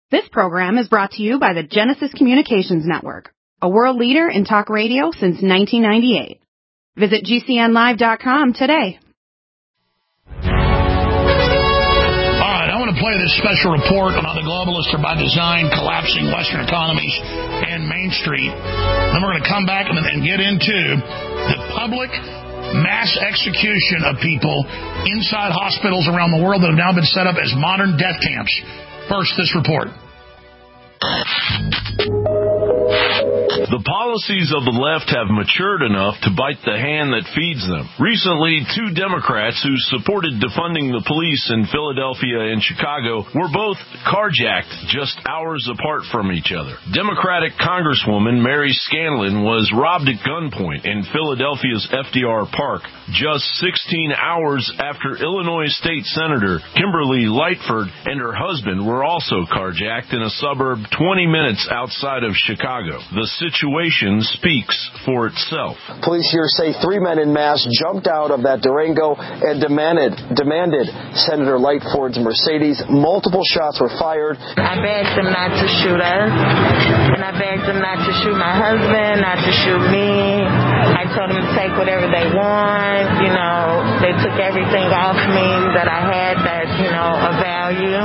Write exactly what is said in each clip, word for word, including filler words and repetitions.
This program is brought to you by the Genesis Communications Network, a world leader in talk radio since nineteen ninety-eight. Visit G C N live dot com today. All right, I want to play this special report on how the globalists are by design collapsing Western economies and Main Street. Then we're going to come back and, and get into the public mass execution of people inside hospitals around the world that have now been set up as modern death camps. First, this report. The policies of the left have matured enough to bite the hand that feeds them. Recently, two Democrats who supported defunding the police in Philadelphia and Chicago were both carjacked just hours apart from each other. Democratic Congresswoman Mary Scanlon was robbed at gunpoint in Philadelphia's F D R Park just sixteen hours after Illinois State Senator Kimberly Lightford and her husband were also carjacked in a suburb twenty minutes outside of Chicago. The situation speaks for itself. Police here say three men in mass jumped out of that Durango and demanded demanded Senator Lightford's Mercedes. Multiple shots were fired. I begged them not to shoot us, and I begged them not to shoot my husband, not to shoot me. I told them to take whatever they want. You know, they took everything off me that I had that, you know, of value.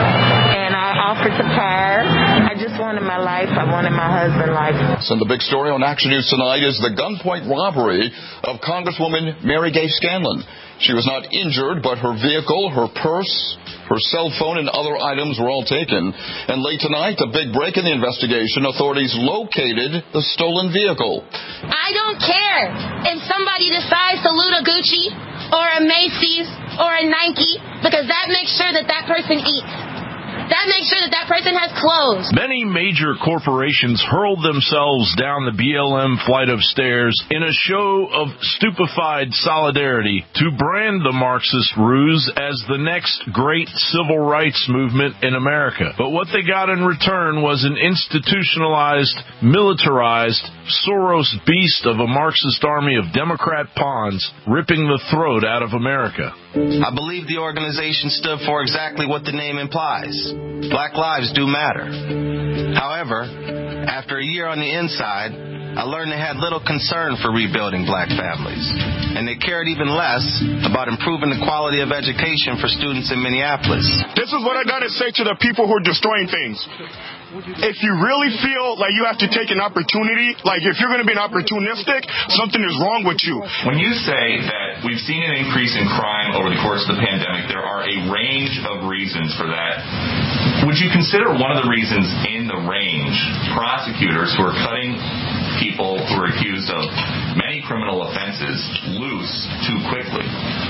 And I offered to pass. I just wanted my life. I wanted my husband's life. So the big story on Action News tonight is the gunpoint robbery of Congresswoman Mary Gay Scanlon. She was not injured, but her vehicle, her purse, her cell phone, and other items were all taken. And late tonight, a big break in the investigation. Authorities located the stolen vehicle. I don't care if somebody decides to loot a Gucci or a Macy's or a Nike, because that makes sure that that person eats. That makes sure that that person has clothes. Many major corporations hurled themselves down the B L M flight of stairs in a show of stupefied solidarity to brand the Marxist ruse as the next great civil rights movement in America. But what they got in return was an institutionalized, militarized, Soros beast of a Marxist army of Democrat pawns ripping the throat out of America. I believe the organization stood for exactly what the name implies. Black lives do matter. However, after a year on the inside, I learned they had little concern for rebuilding black families, and they cared even less about improving the quality of education for students in Minneapolis. This is what I gotta say to the people who are destroying things. If you really feel like you have to take an opportunity, like if you're going to be an opportunistic, something is wrong with you. When you say that we've seen an increase in crime over the course of the pandemic, there are a range of reasons for that. Would you consider one of the reasons in the range prosecutors who are cutting people who are accused of many criminal offenses loose too quickly?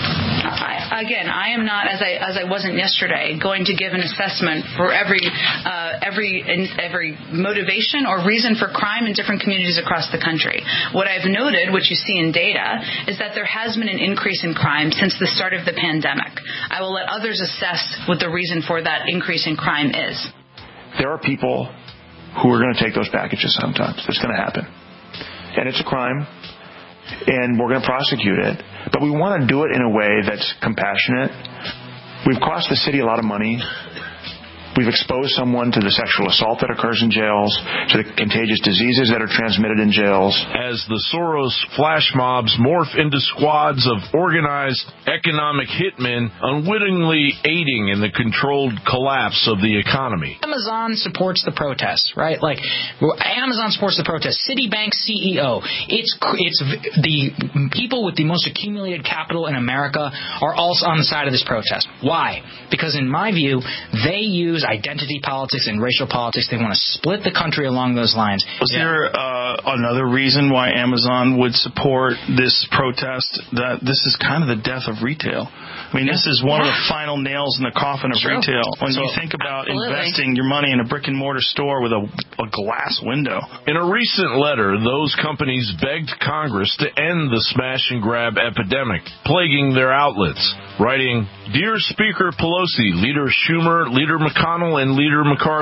I, again, I am not, as I as I wasn't yesterday, going to give an assessment for every uh, every every motivation or reason for crime in different communities across the country. What I've noted, which you see in data, is that there has been an increase in crime since the start of the pandemic. I will let others assess what the reason for that increase in crime is. There are people who are going to take those packages sometimes. It's going to happen. And it's a crime, and we're going to prosecute it. But we want to do it in a way that's compassionate. We've cost the city a lot of money. We've exposed someone to the sexual assault that occurs in jails, to the contagious diseases that are transmitted in jails. As the Soros flash mobs morph into squads of organized economic hitmen unwittingly aiding in the controlled collapse of the economy. Amazon supports the protests, right? Like, Amazon supports the protests. Citibank C E O. It's, it's the people with the most accumulated capital in America are also on the side of this protest. Why? Because in my view, they use identity politics and racial politics. They want to split the country along those lines. Was yeah. there uh, another reason why Amazon would support this protest? That this is kind of the death of retail. I mean, this is one yeah. of the final nails in the coffin of True. retail. When so, you think about absolutely. investing your money in a brick and mortar store with a, a glass window. In a recent letter, those companies begged Congress to end the smash and grab epidemic plaguing their outlets, writing, "Dear Speaker Pelosi, Leader Schumer, Leader McConnell, and Leader McCarthy,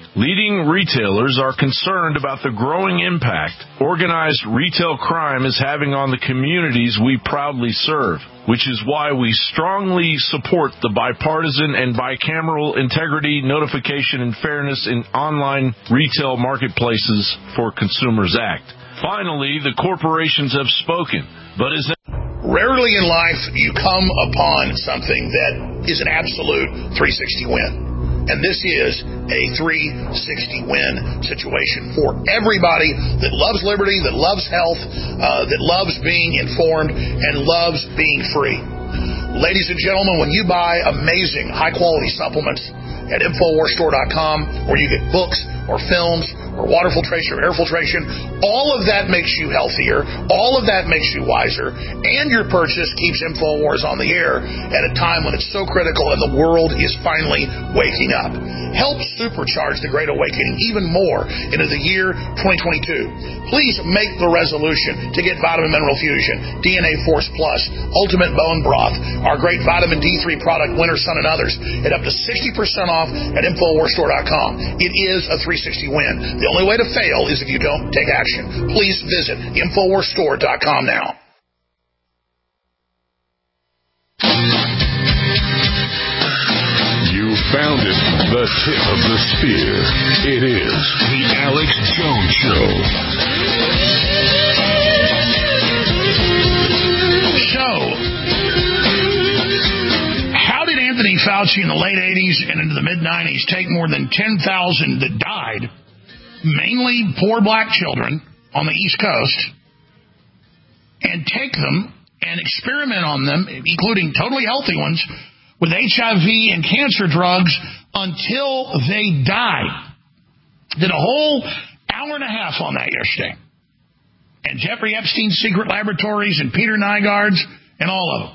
Leading retailers are concerned about the growing impact organized retail crime is having on the communities we proudly serve, which is why we strongly support the bipartisan and bicameral Integrity, Notification, and Fairness in Online Retail Marketplaces for Consumers Act. Finally, the corporations have spoken, but is Rarely in life you come upon something that is an absolute three sixty win. And this is a three sixty win situation for everybody that loves liberty, that loves health, uh, that loves being informed, and loves being free. Ladies and gentlemen, when you buy amazing high-quality supplements at Infowars Store dot com, where you get books or films or water filtration or air filtration, all of that makes you healthier, all of that makes you wiser, and your purchase keeps InfoWars on the air at a time when it's so critical and the world is finally waking up. Help supercharge the Great Awakening even more into the year twenty twenty-two. Please make the resolution to get Vitamin Mineral Fusion, D N A Force Plus, Ultimate Bone Broth, our great Vitamin D three product, Winter Sun, and others, at up to sixty percent off at Infowars Store dot com. It is a three sixty win. The only way to fail is if you don't take action. Please visit Infowars Store dot com now. You found it, the tip of the spear. It is the Alex Jones Show. So, how did Anthony Fauci in the late eighties and into the mid nineties take more than ten thousand that died, mainly poor black children on the East Coast, and take them and experiment on them, including totally healthy ones, with H I V and cancer drugs until they died? Did a whole hour and a half on that yesterday. And Jeffrey Epstein's secret laboratories and Peter Nygaard's and all of them.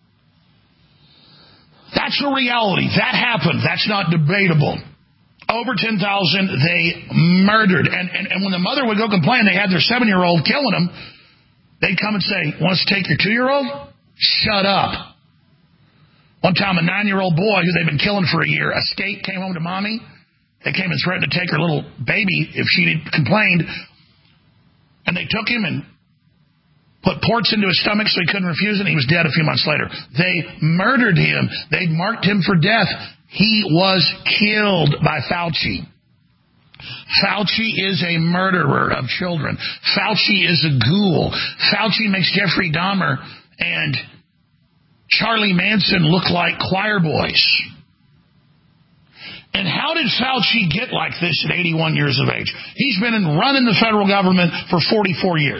That's a reality. That happened. That's not debatable. Over ten thousand they murdered. And, and, and when the mother would go complain they had their seven-year-old killing them, they'd come and say, want us to take your two-year-old? Shut up. One time a nine-year-old boy who they'd been killing for a year, escaped, came home to mommy. They came and threatened to take her little baby if she had complained. And they took him and put ports into his stomach so he couldn't refuse it, and he was dead a few months later. They murdered him. They marked him for death. He was killed by Fauci. Fauci is a murderer of children. Fauci is a ghoul. Fauci makes Jeffrey Dahmer and Charlie Manson look like choir boys. And how did Fauci get like this at eighty-one years of age? He's been in, running the federal government for forty-four years.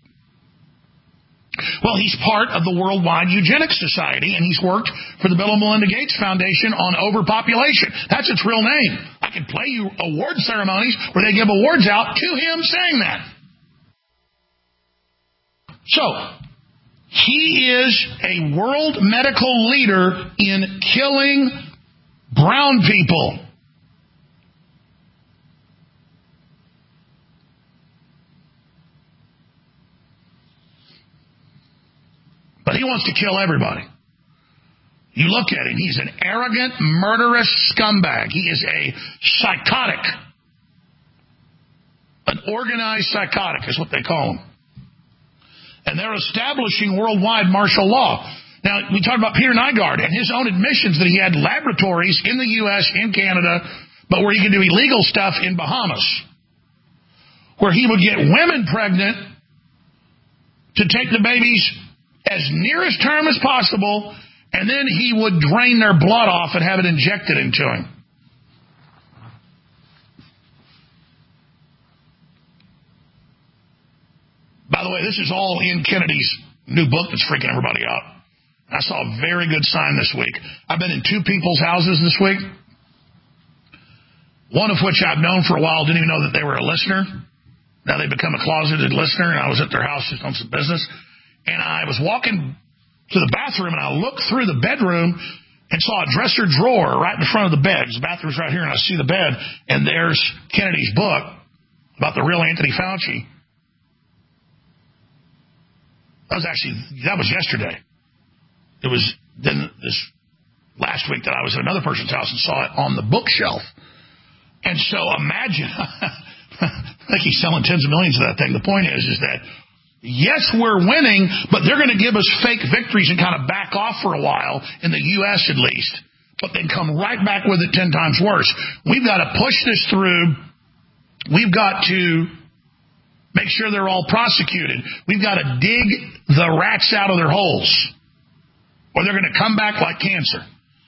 Well, he's part of the Worldwide Eugenics Society, and he's worked for the Bill and Melinda Gates Foundation on overpopulation. That's its real name. I can play you award ceremonies where they give awards out to him saying that. So, he is a world medical leader in killing brown people. But he wants to kill everybody. You look at him, he's an arrogant, murderous scumbag. He is a psychotic. An organized psychotic is what they call him. And they're establishing worldwide martial law. Now, we talked about Peter Nygaard and his own admissions that he had laboratories in the U S, in Canada, but where he could do illegal stuff in Bahamas, where he would get women pregnant to take the babies as nearest term as possible, and then he would drain their blood off and have it injected into him. By the way, this is all in Kennedy's new book that's freaking everybody out. I saw a very good sign this week. I've been in two people's houses this week, one of which I've known for a while, didn't even know that they were a listener. Now they've become a closeted listener, and I was at their house just on some business. And I was walking to the bathroom, and I looked through the bedroom and saw a dresser drawer right in front of the bed. The bathroom's right here, and I see the bed, and there's Kennedy's book about the real Anthony Fauci. That was actually, that was yesterday. It was then this last week that I was at another person's house and saw it on the bookshelf. And so imagine, I think he's selling tens of millions of that thing. The point is, is that, yes, we're winning, but they're going to give us fake victories and kind of back off for a while, in the U S at least, but then come right back with it ten times worse. We've got to push this through. We've got to make sure they're all prosecuted. We've got to dig the rats out of their holes, or they're going to come back like cancer.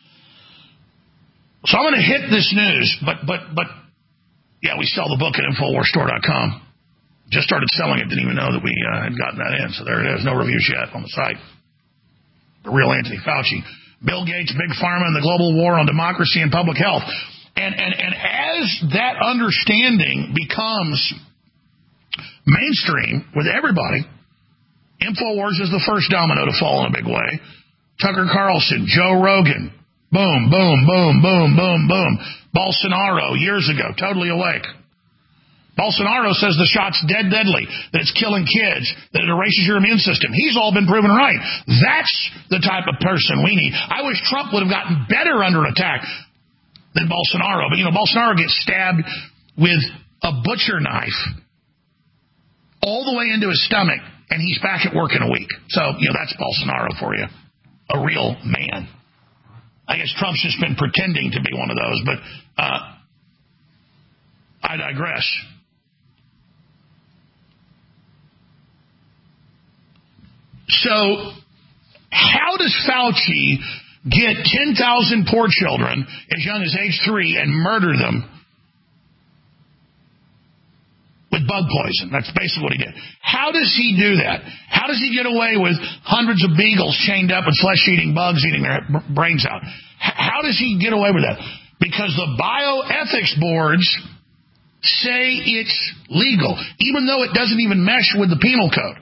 So I'm going to hit this news, but, but, but, yeah, we sell the book at Infowars Store dot com. Just started selling it, didn't even know that we uh, had gotten that in. So there it is, no reviews yet on the site. The real Anthony Fauci. Bill Gates, Big Pharma, and the global war on democracy and public health. And, and, and as that understanding becomes mainstream with everybody, Infowars is the first domino to fall in a big way. Tucker Carlson, Joe Rogan, boom, boom, boom, boom, boom, boom. Bolsonaro, years ago, totally awake. Bolsonaro says the shot's dead deadly, that it's killing kids, that it erases your immune system. He's all been proven right. That's the type of person we need. I wish Trump would have gotten better under attack than Bolsonaro. But, you know, Bolsonaro gets stabbed with a butcher knife all the way into his stomach, and he's back at work in a week. So, you know, that's Bolsonaro for you. A real man. I guess Trump's just been pretending to be one of those, but uh, I digress. So, how does Fauci get ten thousand poor children as young as age three and murder them with bug poison? That's basically what he did. How does he do that? How does he get away with hundreds of beagles chained up with flesh-eating bugs eating their brains out? How does he get away with that? Because the bioethics boards say it's legal, even though it doesn't even mesh with the penal code.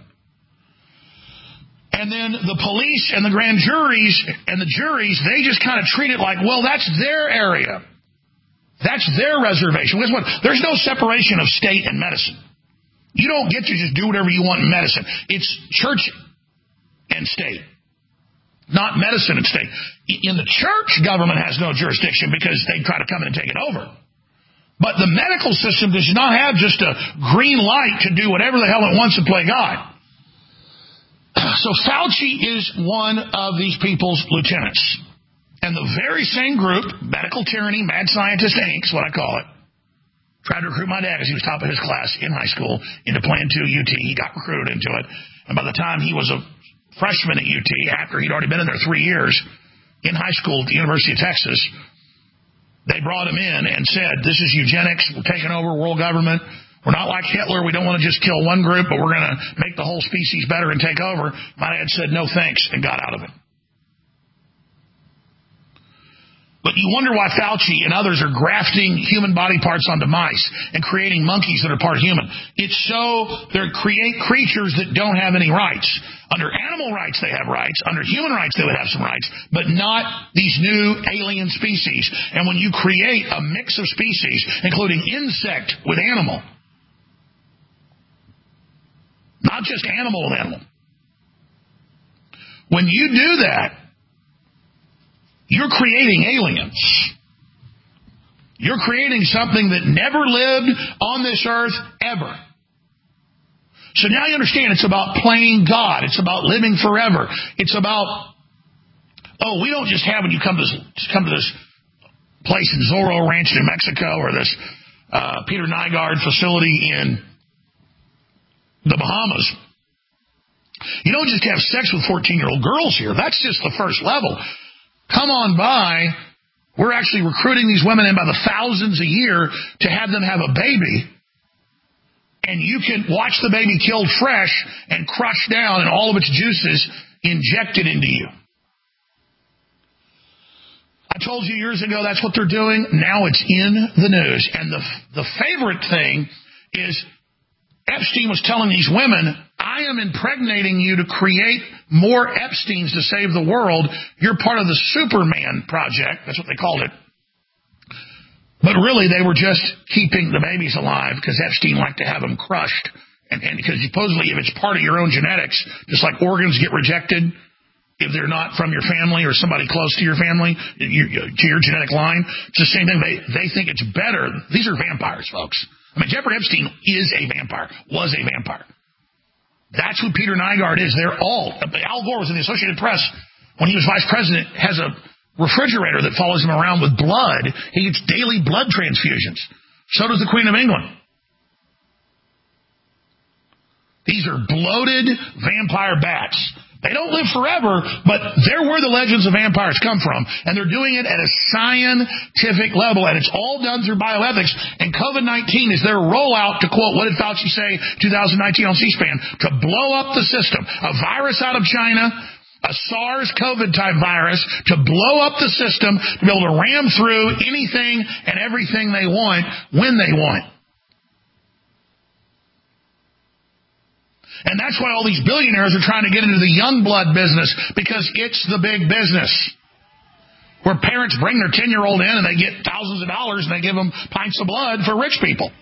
And then the police and the grand juries and the juries, they just kind of treat it like, well, that's their area. That's their reservation. Guess what? There's no separation of state and medicine. You don't get to just do whatever you want in medicine. It's church and state, not medicine and state. In the church, government has no jurisdiction because they try to come in and take it over. But the medical system does not have just a green light to do whatever the hell it wants to play God. So Fauci is one of these people's lieutenants. And the very same group, Medical Tyranny, Mad Scientist Incorporated is what I call it, tried to recruit my dad as he was top of his class in high school into Plan two U T. He got recruited into it. And by the time he was a freshman at U T, after he'd already been in there three years in high school at the University of Texas, they brought him in and said, this is eugenics. We're taking over world government. We're not like Hitler. We don't want to just kill one group, but we're going to make the whole species better and take over. My dad said, no thanks, and got out of it. But you wonder why Fauci and others are grafting human body parts onto mice and creating monkeys that are part human. It's so they create creatures that don't have any rights. Under animal rights, they have rights. Under human rights, they would have some rights, but not these new alien species. And when you create a mix of species, including insect with animal, not just animal with animal, when you do that, you're creating aliens. You're creating something that never lived on this earth ever. So now you understand it's about playing God. It's about living forever. It's about, oh, we don't just have when you come to this, come to this place in Zorro Ranch in Mexico or this uh, Peter Nygaard facility in the Bahamas. You don't just have sex with fourteen-year-old girls here. That's just the first level. Come on by. We're actually recruiting these women in by the thousands a year to have them have a baby. And you can watch the baby killed fresh and crushed down and all of its juices injected into you. I told you years ago that's what they're doing. Now it's in the news. And the, the favorite thing is Epstein was telling these women, I am impregnating you to create more Epsteins to save the world. You're part of the Superman project. That's what they called it. But really, they were just keeping the babies alive because Epstein liked to have them crushed. And, and because supposedly if it's part of your own genetics, just like organs get rejected if they're not from your family or somebody close to your family, your, to your genetic line. It's the same thing. They, they think it's better. These are vampires, folks. I mean, Jeffrey Epstein is a vampire, was a vampire. That's who Peter Nygard is. They're all. Al Gore was in the Associated Press when he was vice president, has a refrigerator that follows him around with blood. He gets daily blood transfusions. So does the Queen of England. These are bloated vampire bats. They don't live forever, but they're where the legends of vampires come from, and they're doing it at a scientific level, and it's all done through bioethics, and COVID nineteen is their rollout, to quote, what did Fauci say twenty nineteen on C-SPAN, to blow up the system. A virus out of China, a SARS-CoV-type virus, to blow up the system, to be able to ram through anything and everything they want, when they want. And that's why all these billionaires are trying to get into the young blood business, because it's the big business. Where parents bring their ten-year-old in and they get thousands of dollars and they give them pints of blood for rich people.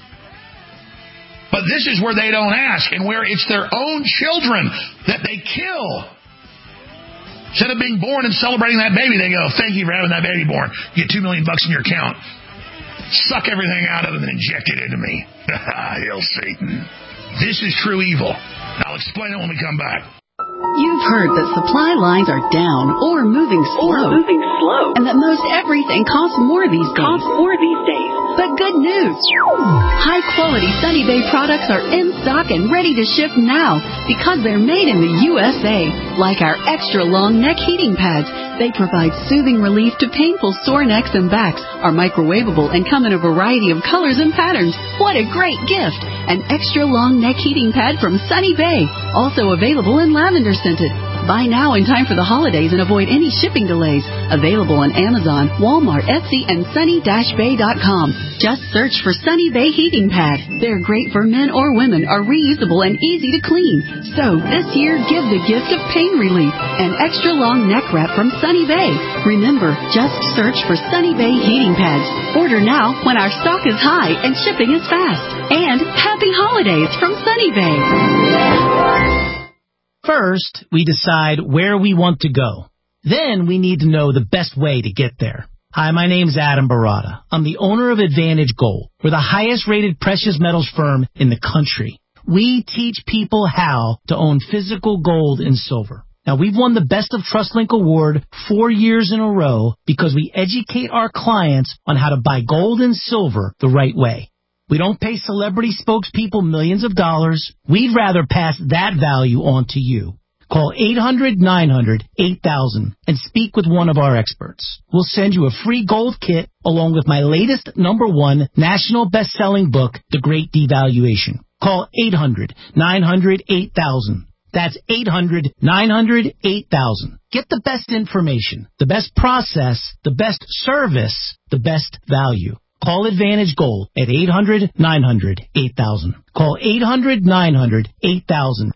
But this is where they don't ask, and where it's their own children that they kill. Instead of being born and celebrating that baby, they go, thank you for having that baby born. You get two million bucks in your account. Suck everything out of it and inject it into me. Hail Satan. This is true evil. I'll explain it when we come back. You've heard that supply lines are down or moving slow, or moving slow, and that most everything costs more these days. Costs more these days. But good news! High-quality Sunny Bay products are in stock and ready to ship now because they're made in the U S A. Like our extra-long neck heating pads, they provide soothing relief to painful sore necks and backs, are microwavable, and come in a variety of colors and patterns. What a great gift! An extra-long neck heating pad from Sunny Bay, also available in lavender scented. Buy now in time for the holidays and avoid any shipping delays. Available on Amazon, Walmart, Etsy, and sunny dash bay dot com. Just search for Sunny Bay Heating Pad. They're great for men or women, are reusable and easy to clean. So this year, give the gift of pain relief. An extra long neck wrap from Sunny Bay. Remember, just search for Sunny Bay Heating Pads. Order now when our stock is high and shipping is fast. And happy holidays from Sunny Bay. First, we decide where we want to go. Then we need to know the best way to get there. Hi, my name's Adam Barada. I'm the owner of Advantage Gold. We're the highest rated precious metals firm in the country. We teach people how to own physical gold and silver. Now, we've won the Best of TrustLink Award four years in a row because we educate our clients on how to buy gold and silver the right way. We don't pay celebrity spokespeople millions of dollars. We'd rather pass that value on to you. Call eight hundred nine hundred eight thousand and speak with one of our experts. We'll send you a free gold kit along with my latest number one national best-selling book, The Great Devaluation. Call eight hundred nine hundred eight thousand. That's eight hundred nine hundred eight thousand. Get the best information, the best process, the best service, the best value. Call Advantage Gold at eight hundred nine hundred eight thousand. Call eight hundred nine hundred eight thousand.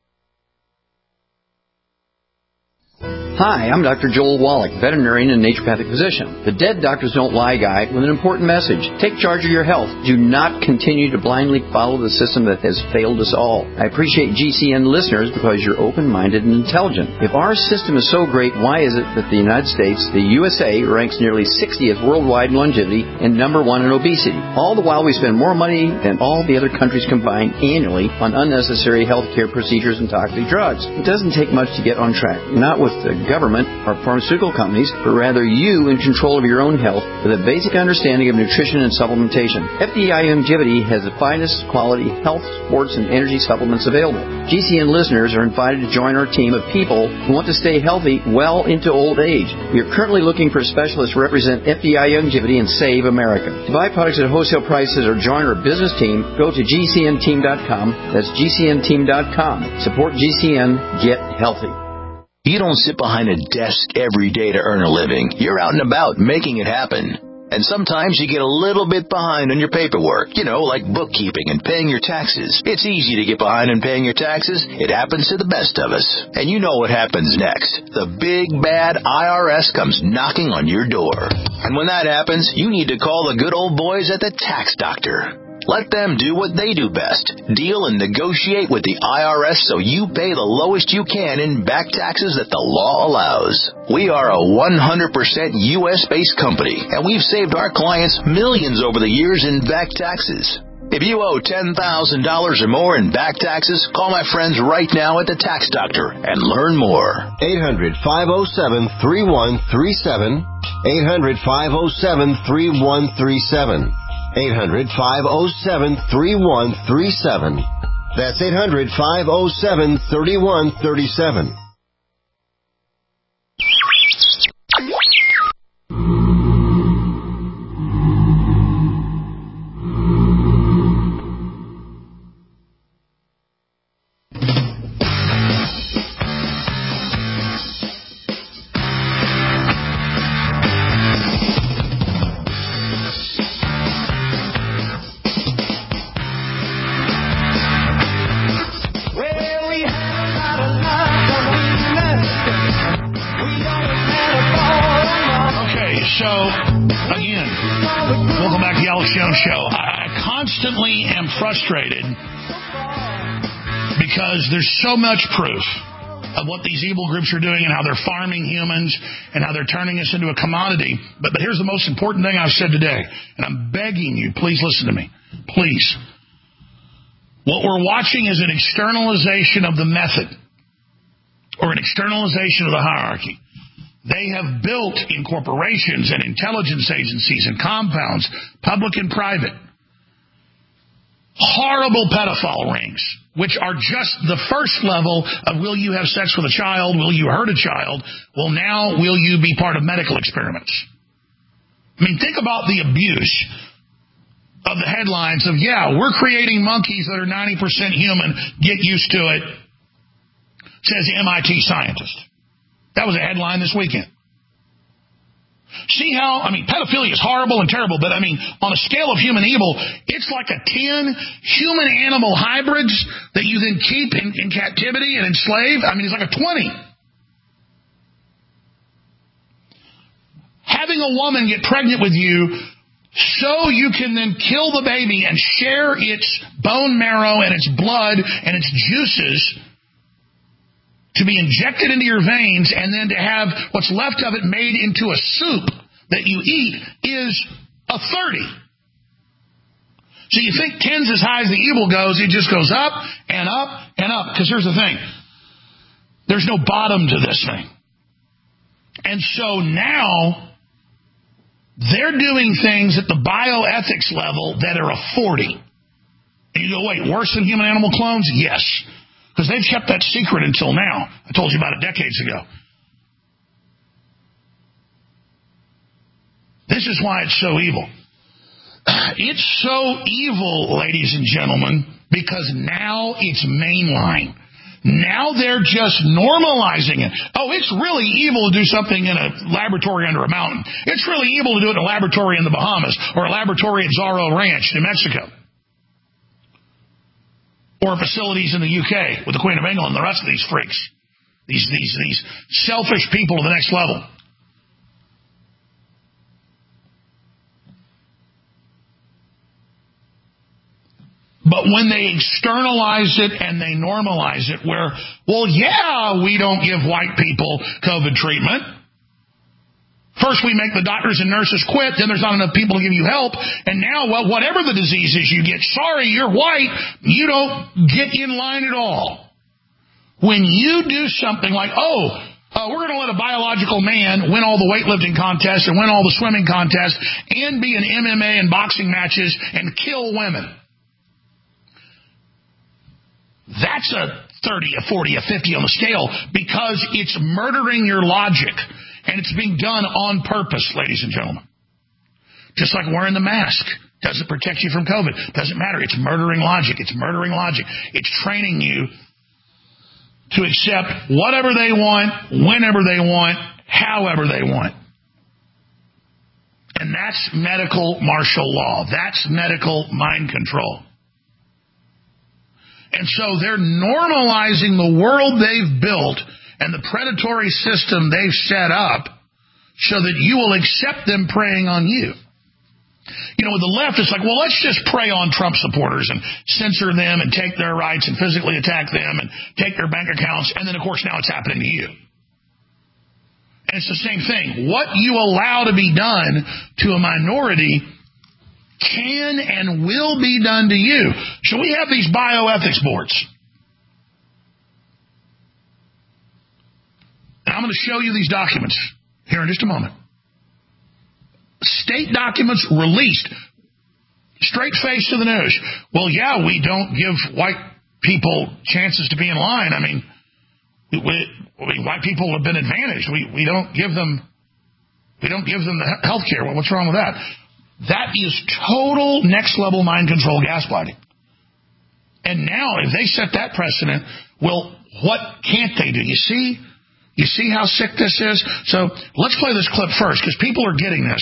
Hi, I'm Doctor Joel Wallach, veterinarian and naturopathic physician. The Dead Doctors Don't Lie guy with an important message. Take charge of your health. Do not continue to blindly follow the system that has failed us all. I appreciate G C N listeners because you're open-minded and intelligent. If our system is so great, why is it that the United States, the U S A, ranks nearly sixtieth worldwide in longevity and number one in obesity? All the while we spend more money than all the other countries combined annually on unnecessary health care procedures and toxic drugs. It doesn't take much to get on track. Not with the government or pharmaceutical companies, but rather you in control of your own health with a basic understanding of nutrition and supplementation. F D I Longevity has the finest quality health, sports, and energy supplements available. G C N listeners are invited to join our team of people who want to stay healthy well into old age. We are currently looking for specialists to represent F D I Longevity and Save America. To buy products at wholesale prices or join our business team, go to G C N team dot com. That's G C N team dot com. Support G C N. Get healthy. You don't sit behind a desk every day to earn a living. You're out and about making it happen. And sometimes you get a little bit behind on your paperwork, you know, like bookkeeping and paying your taxes. It's easy to get behind in paying your taxes. It happens to the best of us. And you know what happens next. The big, bad I R S comes knocking on your door. And when that happens, you need to call the good old boys at the Tax Doctor. Let them do what they do best. Deal and negotiate with the I R S so you pay the lowest you can in back taxes that the law allows. We are a one hundred percent U S-based company, and we've saved our clients millions over the years in back taxes. If you owe ten thousand dollars or more in back taxes, call my friends right now at the Tax Doctor and learn more. eight hundred, five oh seven, three one three seven. eight hundred, five oh seven, three one three seven. eight hundred, five oh seven, three one three seven. That's eight hundred, five oh seven, three one three seven. Show. I constantly am frustrated because there's so much proof of what these evil groups are doing and how they're farming humans and how they're turning us into a commodity. But, but here's the most important thing I've said today, and I'm begging you, please listen to me. Please. What we're watching is an externalization of the method or an externalization of the hierarchy. They have built in corporations and intelligence agencies and compounds, public and private, horrible pedophile rings, which are just the first level of will you have sex with a child, will you hurt a child, well, now will you be part of medical experiments? I mean, think about the abuse of the headlines of, yeah, we're creating monkeys that are ninety percent human, get used to it, says M I T scientist. That was a headline this weekend. See how, I mean, pedophilia is horrible and terrible, but I mean, on a scale of human evil, it's like a ten human-animal hybrids that you then keep in, in captivity and enslave. I mean, it's like a twenty. Having a woman get pregnant with you so you can then kill the baby and share its bone marrow and its blood and its juices to be injected into your veins and then to have what's left of it made into a soup that you eat is a thirty. So you think ten's as high as the evil goes, it just goes up and up and up. Because here's the thing. There's no bottom to this thing. And so now they're doing things at the bioethics level that are a forty. And you go, wait, worse than human-animal clones? Yes. Because they've kept that secret until now. I told you about it decades ago. This is why it's so evil. It's so evil, ladies and gentlemen, because now it's mainline. Now they're just normalizing it. Oh, it's really evil to do something in a laboratory under a mountain. It's really evil to do it in a laboratory in the Bahamas or a laboratory at Zorro Ranch, New Mexico. Or facilities in the U K with the Queen of England and the rest of these freaks. These, these, these selfish people to the next level. But when they externalize it and they normalize it where, well, yeah, we don't give white people COVID treatment. First, we make the doctors and nurses quit. Then there's not enough people to give you help. And now, well, whatever the disease is you get, sorry, you're white. You don't get in line at all. When you do something like, oh, uh, we're going to let a biological man win all the weightlifting contests and win all the swimming contests and be in M M A and boxing matches and kill women. That's a thirty, a forty, a fifty on the scale because it's murdering your logic. And it's being done on purpose, ladies and gentlemen. Just like wearing the mask. Doesn't protect you from COVID. Doesn't matter. It's murdering logic. It's murdering logic. It's training you to accept whatever they want, whenever they want, however they want. And that's medical martial law. That's medical mind control. And so they're normalizing the world they've built and the predatory system they've set up so that you will accept them preying on you. You know, with the left, it's like, well, let's just prey on Trump supporters and censor them and take their rights and physically attack them and take their bank accounts. And then, of course, now it's happening to you. And it's the same thing. What you allow to be done to a minority can and will be done to you. So we have these bioethics boards. And I'm going to show you these documents here in just a moment. State documents released, straight face to the news. Well, yeah, we don't give white people chances to be in line. I mean, we, we, white people have been advantaged. We we don't give them we don't give them the health care. Well, what's wrong with that? That is total next level mind control gaslighting. And now, if they set that precedent, well, what can't they do? You see, you see how sick this is. So let's play this clip first because people are getting this.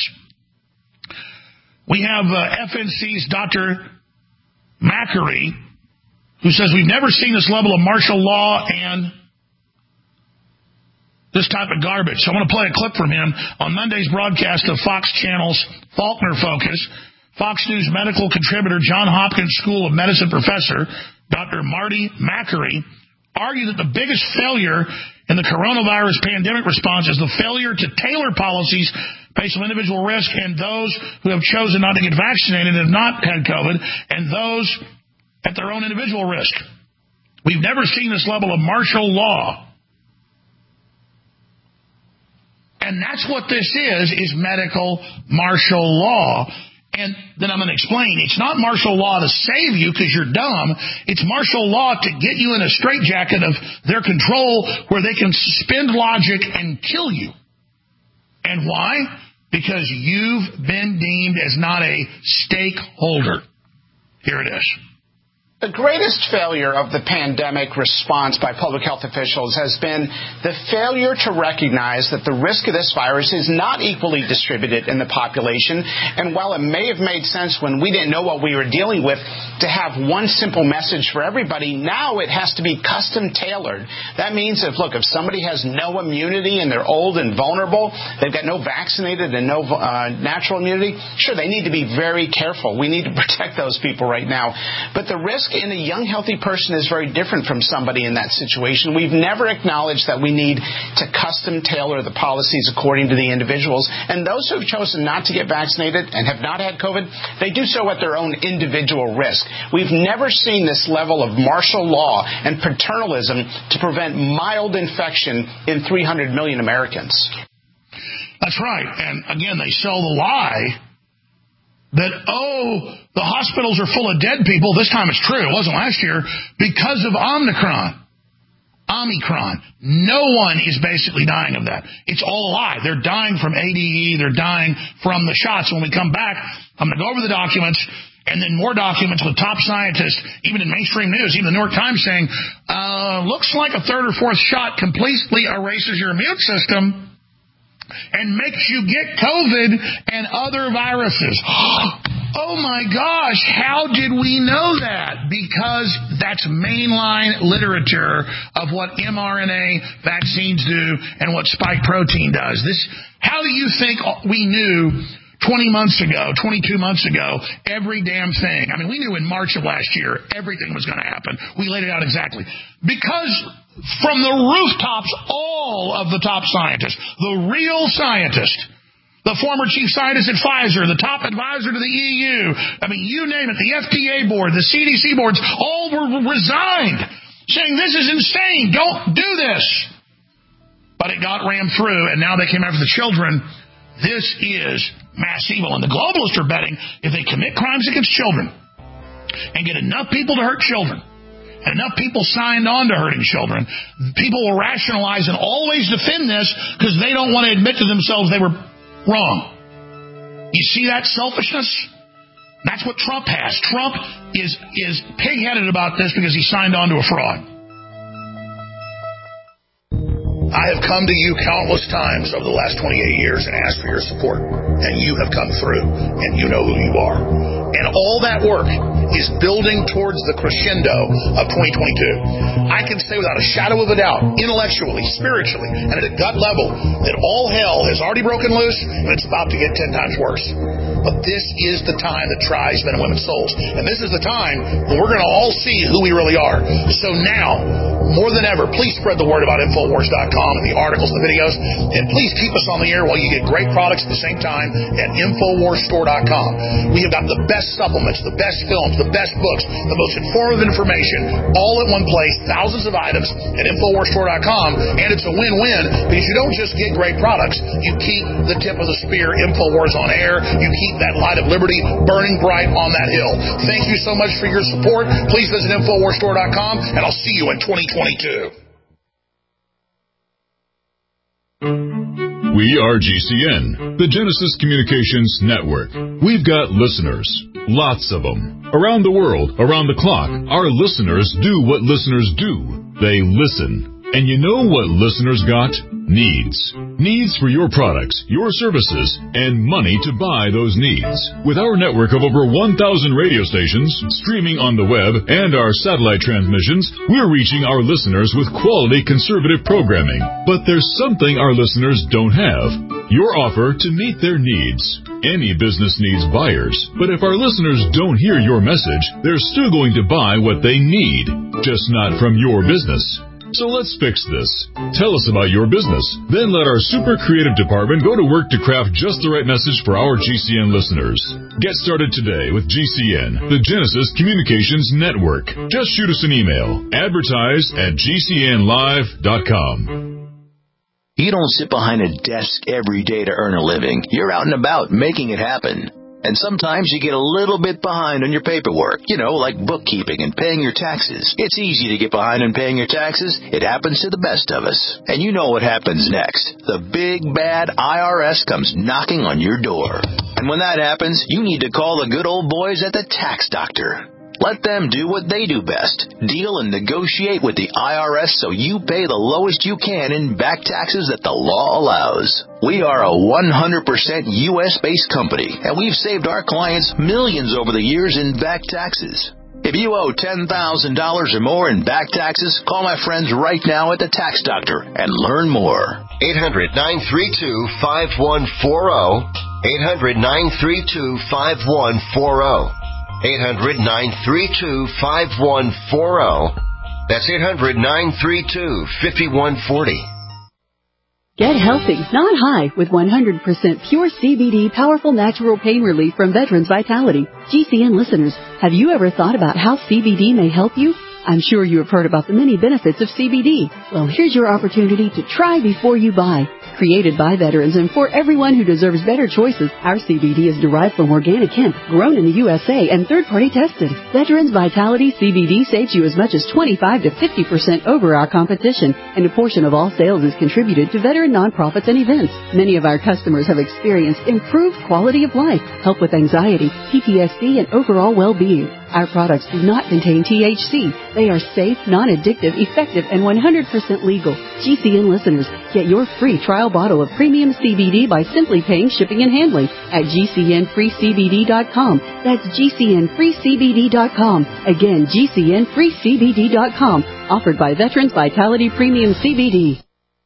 We have uh, F N C's Doctor Makary, who says we've never seen this level of martial law and this type of garbage. So I want to play a clip from him on Monday's broadcast of Fox Channel's Faulkner Focus. Fox News medical contributor, Johns Hopkins School of Medicine professor, Doctor Marty Makary, argued that the biggest failure in the coronavirus pandemic response is the failure to tailor policies based on individual risk and those who have chosen not to get vaccinated and have not had COVID and those at their own individual risk. We've never seen this level of martial law. And that's what this is, is medical martial law. And then I'm going to explain. It's not martial law to save you because you're dumb. It's martial law to get you in a straitjacket of their control where they can suspend logic and kill you. And why? Because you've been deemed as not a stakeholder. Here it is. The greatest failure of the pandemic response by public health officials has been the failure to recognize that the risk of this virus is not equally distributed in the population. And while it may have made sense when we didn't know what we were dealing with to have one simple message for everybody, now it has to be custom tailored. That means if, look, if somebody has no immunity and they're old and vulnerable, they've got no vaccinated and no uh, natural immunity, sure, they need to be very careful. We need to protect those people right now. But the risk in a young, healthy person is very different from somebody in that situation. We've never acknowledged that we need to custom tailor the policies according to the individuals. And those who have chosen not to get vaccinated and have not had COVID, they do so at their own individual risk. We've never seen this level of martial law and paternalism to prevent mild infection in three hundred million Americans. That's right. And again, they sell the lie that, oh, the hospitals are full of dead people. This time it's true. It wasn't last year because of Omicron. Omicron. No one is basically dying of that. It's all a lie. They're dying from A D E. They're dying from the shots. When we come back, I'm going to go over the documents and then more documents with top scientists, even in mainstream news, even the New York Times saying, uh, looks like a third or fourth shot completely erases your immune system and makes you get COVID and other viruses. Oh, my gosh, how did we know that? Because that's mainline literature of what mRNA vaccines do and what spike protein does. This, how do you think we knew twenty months ago, twenty-two months ago, every damn thing? I mean, we knew in March of last year everything was going to happen. We laid it out exactly. Because from the rooftops, all of the top scientists, the real scientists, the former chief scientist at Pfizer, the top advisor to the E U, I mean, you name it, the F D A board, the C D C boards, all were resigned, saying this is insane, don't do this. But it got rammed through, and now they came after the children. This is mass evil. And the globalists are betting if they commit crimes against children and get enough people to hurt children, and enough people signed on to hurting children, people will rationalize and always defend this because they don't want to admit to themselves they were wrong. You see that selfishness? That's what Trump has. Trump is, is pig-headed about this because he signed on to a fraud. I have come to you countless times over the last twenty-eight years and asked for your support, and you have come through, and you know who you are. And all that work is building towards the crescendo of twenty twenty-two. I can say without a shadow of a doubt, intellectually, spiritually, and at a gut level, that all hell has already broken loose, and it's about to get ten times worse. but this is the time that tries men and women's souls. And this is the time when we're going to all see who we really are. So now, more than ever, please spread the word about Infowars dot com and the articles and the videos. And please keep us on the air while you get great products at the same time at Infowars Store dot com. We have got the best supplements, the best films, the best books, the most informative information, all at one place, thousands of items at Infowars Store dot com. And it's a win-win because you don't just get great products, you keep the tip of the spear, Infowars on air, you keep that light of liberty burning bright on that hill. Thank you so much for your support. Please visit Infowars Store dot com, and I'll see you in twenty twenty-two. We are G C N, the Genesis Communications Network. We've got listeners, lots of them. Around the world, around the clock, our listeners do what listeners do. They listen. And you know what listeners got? Needs. Needs for your products, your services, and money to buy those needs. With our network of over one thousand radio stations, streaming on the web, and our satellite transmissions, we're reaching our listeners with quality conservative programming. But there's something our listeners don't have. Your offer to meet their needs. Any business needs buyers, but if our listeners don't hear your message, they're still going to buy what they need, just not from your business. So let's fix this. Tell us about your business. Then let our super creative department go to work to craft just the right message for our G C N listeners. Get started today with G C N, the Genesis Communications Network. Just shoot us an email. Advertise at G C N live dot com. You don't sit behind a desk every day to earn a living. You're out and about making it happen. And sometimes you get a little bit behind on your paperwork, you know, like bookkeeping and paying your taxes. It's easy to get behind on paying your taxes. It happens to the best of us. And you know what happens next. The big, bad I R S comes knocking on your door. And when that happens, you need to call the good old boys at the Tax Doctor. Let them do what they do best. Deal and negotiate with the I R S so you pay the lowest you can in back taxes that the law allows. We are a one hundred percent U S-based company, and we've saved our clients millions over the years in back taxes. If you owe ten thousand dollars or more in back taxes, call my friends right now at the Tax Doctor and learn more. eight hundred, nine three two, five one four zero. eight hundred, nine three two, five one four zero. eight hundred, nine three two, five one four zero. That's eight hundred, nine three two, five one four zero. Get healthy, not high, with one hundred percent pure C B D powerful natural pain relief from Veterans Vitality. G C N listeners, have you ever thought about how C B D may help you? I'm sure you have heard about the many benefits of C B D. Well, here's your opportunity to try before you buy. Created by veterans and for everyone who deserves better choices, our C B D is derived from organic hemp, grown in the U S A and third-party tested. Veterans Vitality C B D saves you as much as twenty-five to fifty percent over our competition, and a portion of all sales is contributed to veteran nonprofits and events. Many of our customers have experienced improved quality of life, help with anxiety, P T S D, and overall well-being. Our products do not contain T H C. They are safe, non-addictive, effective, and one hundred percent legal. G C N listeners, get your free trial bottle of premium C B D by simply paying shipping and handling at G C N free C B D dot com. That's G C N free C B D dot com. Again, G C N free C B D dot com. Offered by Veterans Vitality Premium C B D.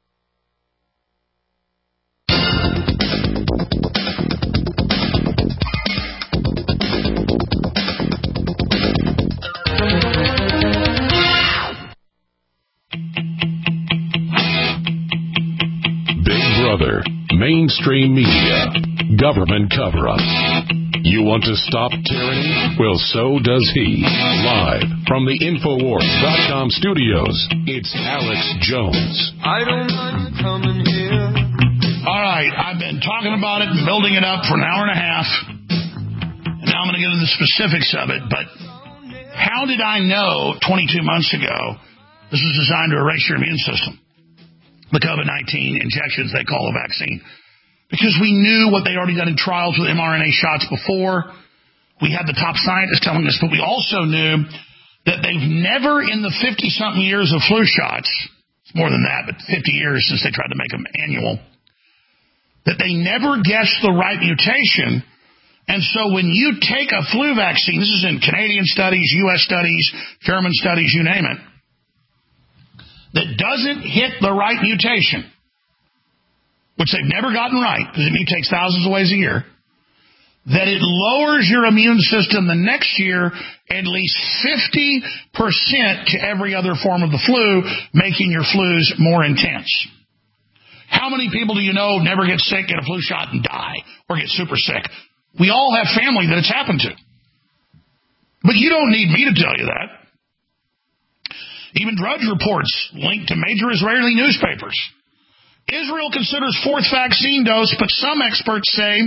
Brother, mainstream media, government cover-up. You want to stop tyranny? Well, so does he. Live from the Infowars dot com studios, it's Alex Jones. I don't mind coming here. All right, I've been talking about it and building it up for an hour and a half, and now I'm going to get into the specifics of it. But how did I know twenty-two months ago this was designed to erase your immune system? The COVID nineteen injections they call a vaccine. Because we knew what they already done in trials with mRNA shots before. We had the top scientists telling us, but we also knew that they've never in the fifty-something years of flu shots, it's more than that, but fifty years since they tried to make them annual, that they never guessed the right mutation. And so when you take a flu vaccine, this is in Canadian studies, U S studies, German studies, you name it, that doesn't hit the right mutation, which they've never gotten right because it mutates thousands of ways a year, that it lowers your immune system the next year at least fifty percent to every other form of the flu, making your flus more intense. How many people do you know never get sick, get a flu shot, and die, or get super sick? We all have family that it's happened to. But you don't need me to tell you that. Even Drudge reports linked to major Israeli newspapers. Israel considers fourth vaccine dose, but some experts say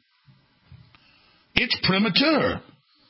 it's premature.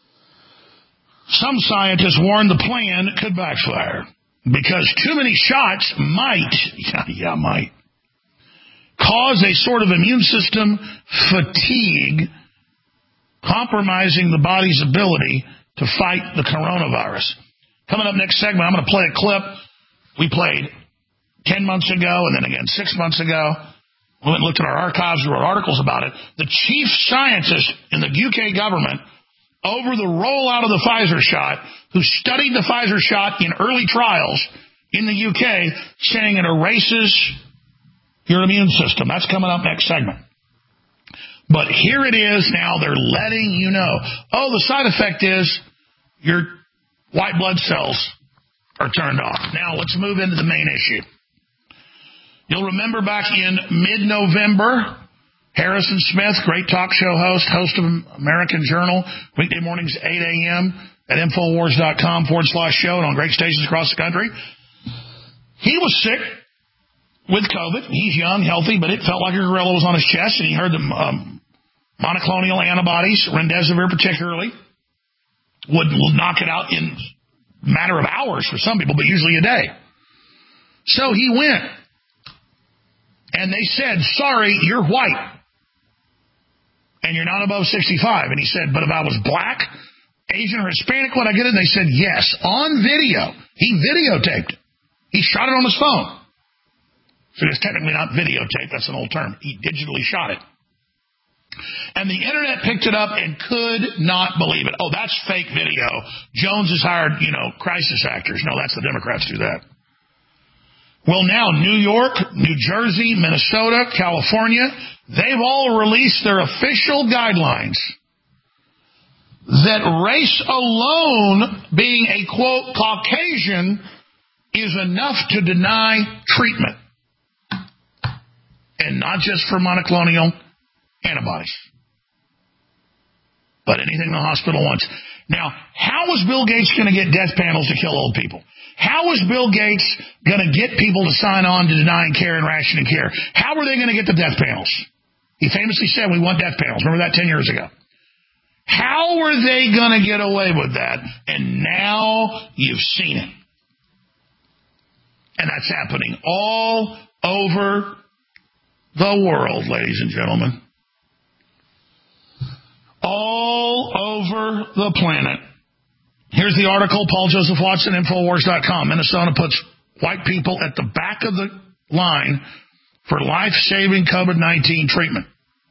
Some scientists warn the plan could backfire because too many shots might, yeah, yeah, might, cause a sort of immune system fatigue, compromising the body's ability to fight the coronavirus. Coming up next segment, I'm going to play a clip we played ten months ago and then again six months ago. We went and looked at our archives and wrote articles about it. The chief scientist in the U K government over the rollout of the Pfizer shot, who studied the Pfizer shot in early trials in the U K, saying it erases your immune system. That's coming up next segment. But here it is now. They're letting you know. Oh, the side effect is your white blood cells are turned off. Now let's move into the main issue. You'll remember back in mid-November, Harrison Smith, great talk show host, host of American Journal, weekday mornings, eight a.m. at Infowars.com forward slash show and on great stations across the country. He was sick with COVID. He's young, healthy, but it felt like a gorilla was on his chest, and he heard the um, monoclonal antibodies, remdesivir particularly, would, would knock it out in a matter of hours for some people, but usually a day. So he went. And they said, sorry, you're white. And you're not above sixty-five. And he said, but if I was black, Asian, or Hispanic, would I get it? And they said, yes, on video. He videotaped it. He shot it on his phone. So it's technically not videotape. That's an old term. He digitally shot it. And the internet picked it up and could not believe it. Oh, that's fake video. Jones has hired, you know, crisis actors. No, that's the Democrats do that. Well, now New York, New Jersey, Minnesota, California, they've all released their official guidelines that race alone, being a, quote, Caucasian, is enough to deny treatment. And not just for monoclonal antibodies, but anything the hospital wants. Now, how is Bill Gates going to get death panels to kill old people? How is Bill Gates going to get people to sign on to denying care and rationing care? How are they going to get the death panels? He famously said, we want death panels. Remember that ten years ago? How are they going to get away with that? And now you've seen it. And that's happening all over the world, ladies and gentlemen. All over the planet. Here's the article, Paul Joseph Watson, Infowars dot com. Minnesota puts white people at the back of the line for life-saving COVID nineteen treatment.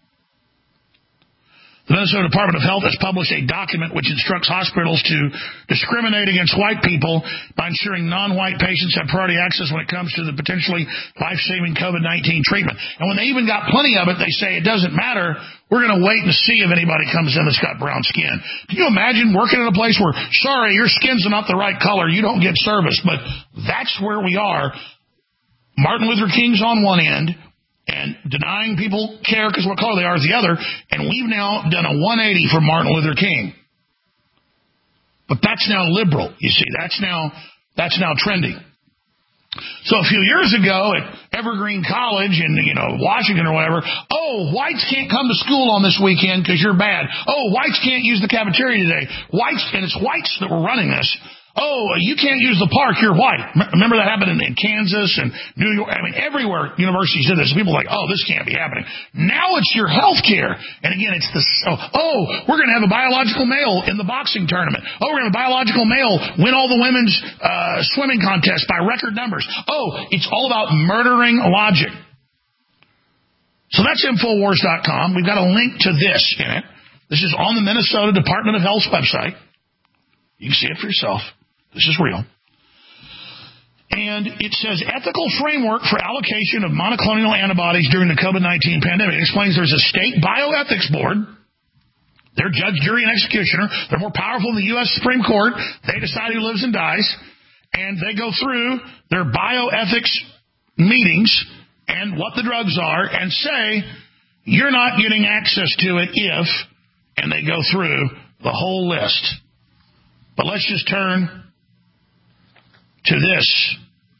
The Minnesota Department of Health has published a document which instructs hospitals to discriminate against white people by ensuring non-white patients have priority access when it comes to the potentially life-saving COVID nineteen treatment. And when they even got plenty of it, they say it doesn't matter. We're going to wait and see if anybody comes in that's got brown skin. Can you imagine working in a place where, sorry, your skin's not the right color, you don't get service, but that's where we are. Martin Luther King's on one end, and denying people care because what color they are is the other, and we've now done a one eighty for Martin Luther King. But that's now liberal, you see. That's now that's now trending. So a few years ago at Evergreen College in, you know, Washington or whatever, oh, whites can't come to school on this weekend because you're bad. Oh, whites can't use the cafeteria today. Whites, and it's whites that were running this. Oh, you can't use the park, you're white. Remember that happened in, in Kansas and New York? I mean, everywhere universities did this. People are like, oh, this can't be happening. Now it's your health care. And again, it's the, oh, oh we're going to have a biological male in the boxing tournament. Oh, we're going to have a biological male win all the women's uh, swimming contests by record numbers. Oh, it's all about murdering logic. So that's Infowars dot com. We've got a link to this in it. This is on the Minnesota Department of Health's website. You can see it for yourself. This is real. And it says ethical framework for allocation of monoclonal antibodies during the COVID nineteen pandemic. It explains there's a state bioethics board They're judge, jury, and executioner. They're more powerful than the U S Supreme Court. They decide who lives and dies. And they go through their bioethics meetings and what the drugs are and say, you're not getting access to it if, and they go through the whole list. But let's just turn to this.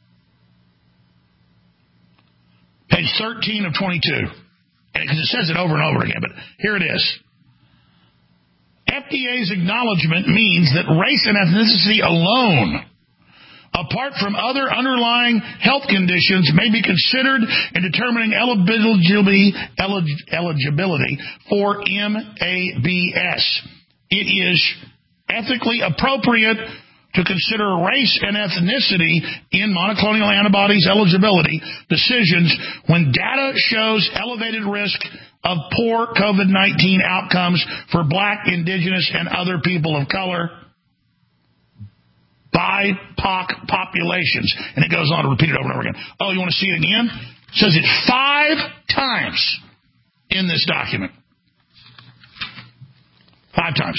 Page thirteen of twenty-two. Because it says it over and over again, but here it is. F D A's acknowledgement means that race and ethnicity alone, apart from other underlying health conditions, may be considered in determining eligibility, eligibility for M A B S. It is ethically appropriate to consider race and ethnicity in monoclonal antibodies eligibility decisions when data shows elevated risk of poor COVID nineteen outcomes for black, indigenous, and other people of color, B I P O C populations. And it goes on to repeat it over and over again. Oh, you want to see it again? It says it five times in this document. Five times.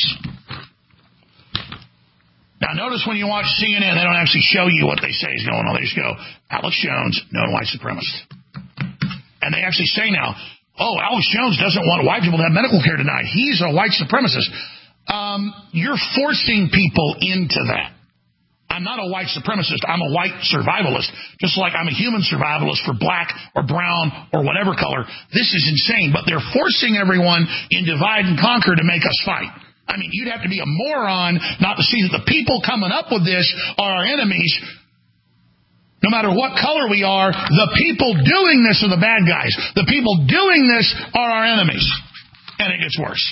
Now, notice when you watch C N N, they don't actually show you what they say is going on. They just go, Alex Jones, known white supremacist. And they actually say now, oh, Alex Jones doesn't want white people to have medical care denied. He's a white supremacist. Um, you're forcing people into that. I'm not a white supremacist. I'm a white survivalist. Just like I'm a human survivalist for black or brown or whatever color. This is insane. But they're forcing everyone in divide and conquer to make us fight. I mean, you'd have to be a moron not to see that the people coming up with this are our enemies. No matter what color we are, the people doing this are the bad guys. The people doing this are our enemies. And it gets worse.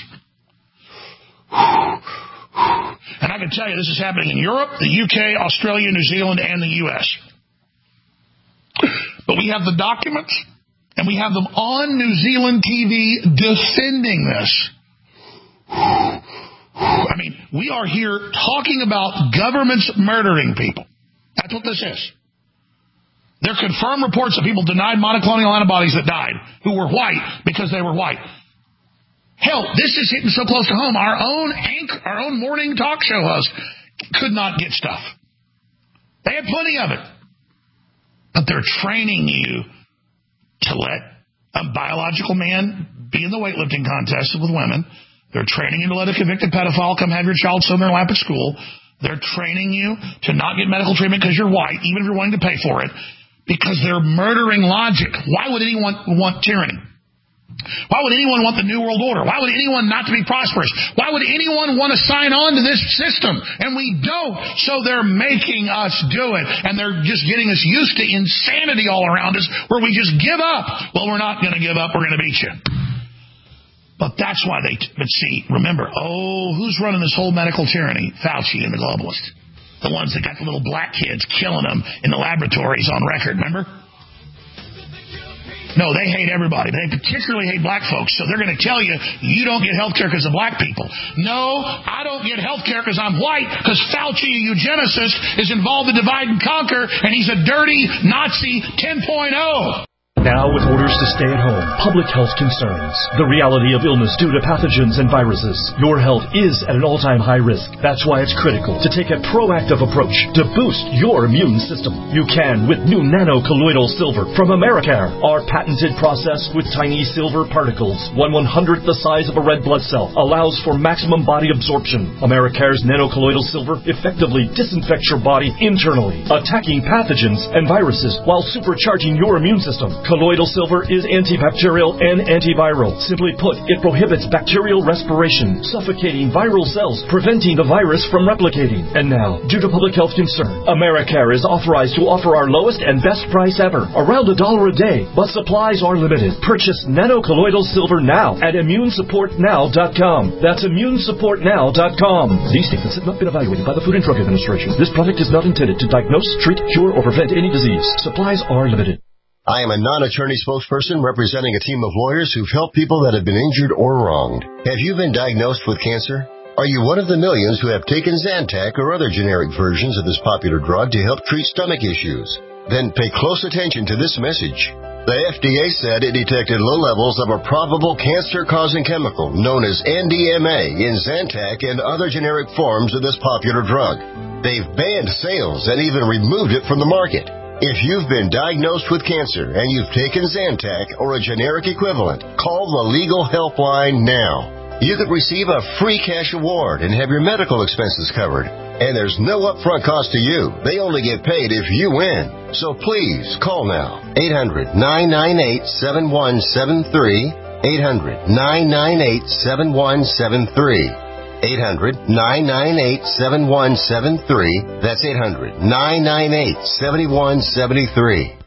And I can tell you this is happening in Europe, the U K, Australia, New Zealand, and the U S. But we have the documents, and we have them on New Zealand T V defending this. I mean, we are here talking about governments murdering people. That's what this is. There are confirmed reports of people denied monoclonal antibodies that died who were white because they were white. Hell, this is hitting so close to home. Our own anchor, our own morning talk show host could not get stuff. They had plenty of it. But they're training you to let a biological man be in the weightlifting contest with women. They're training you to let a convicted pedophile come have your child sit on their lap at school. They're training you to not get medical treatment because you're white, even if you're willing to pay for it, because they're murdering logic. Why would anyone want tyranny? Why would anyone want the New World Order? Why would anyone not to be prosperous? Why would anyone want to sign on to this system? And we don't. So they're making us do it. And they're just getting us used to insanity all around us where we just give up. Well, we're not going to give up. We're going to beat you. But that's why they, but see, remember, oh, who's running this whole medical tyranny? Fauci and the globalists. The ones that got the little black kids killing them in the laboratories on record, remember? No, they hate everybody. They particularly hate black folks. So they're going to tell you, you don't get health care because of black people. No, I don't get health care because I'm white, because Fauci, a eugenicist, is involved in divide and conquer, and he's a dirty Nazi ten point oh. Now with orders to stay at home, public health concerns, the reality of illness due to pathogens and viruses, your health is at an all-time high risk. That's why it's critical to take a proactive approach to boost your immune system. You can with new nano-colloidal silver from Americare. Our patented process with tiny silver particles, one one-hundredth the size of a red blood cell, allows for maximum body absorption. Americare's nano-colloidal silver effectively disinfects your body internally, attacking pathogens and viruses while supercharging your immune system. Colloidal silver is antibacterial and antiviral. Simply put, it prohibits bacterial respiration, suffocating viral cells, preventing the virus from replicating. And now, due to public health concern, Americare is authorized to offer our lowest and best price ever, around a dollar a day, but supplies are limited. Purchase nano-colloidal silver now at immune support now dot com. That's immune support now dot com. These statements have not been evaluated by the Food and Drug Administration. This product is not intended to diagnose, treat, cure, or prevent any disease. Supplies are limited. I am a non-attorney spokesperson representing a team of lawyers who've helped people that have been injured or wronged. Have you been diagnosed with cancer? Are you one of the millions who have taken Zantac or other generic versions of this popular drug to help treat stomach issues? Then pay close attention to this message. The F D A said it detected low levels of a probable cancer-causing chemical known as N D M A in Zantac and other generic forms of this popular drug. They've banned sales and even removed it from the market. If you've been diagnosed with cancer and you've taken Zantac or a generic equivalent, call the Legal Helpline now. You could receive a free cash award and have your medical expenses covered. And there's no upfront cost to you. They only get paid if you win. So please call now. eight hundred, nine nine eight, seven one seven three. eight hundred, nine nine eight, seven one seven three. eight hundred, nine nine eight, seven one seven three. That's eight hundred, nine nine eight, seven one seven three.